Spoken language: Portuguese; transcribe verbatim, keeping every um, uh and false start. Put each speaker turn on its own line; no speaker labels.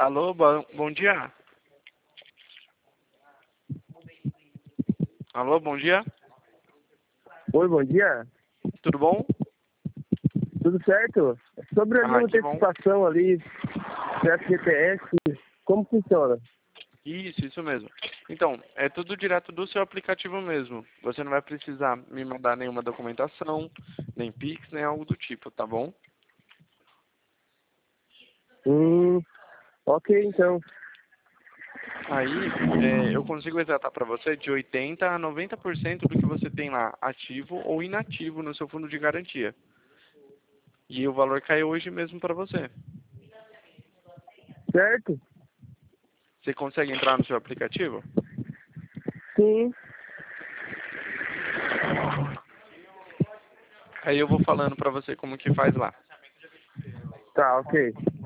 Alô, bom, bom dia. Alô, bom dia.
Oi, bom dia.
Tudo bom?
Tudo certo? Sobre ali
Ah,
uma
que bom.
antecipação ali, certo G P S, como funciona?
Isso, isso mesmo. Então, é tudo direto do seu aplicativo mesmo. Você não vai precisar me mandar nenhuma documentação, nem Pix, nem algo do tipo, tá bom?
Hum, ok então.
Aí, é, eu consigo exatar para você de oitenta por cento a noventa por cento do que você tem lá ativo ou inativo no seu fundo de garantia. E o valor caiu hoje mesmo para você.
Certo?
Você consegue entrar no seu aplicativo?
Sim.
Aí eu vou falando para você como que faz lá.
Tá, ok.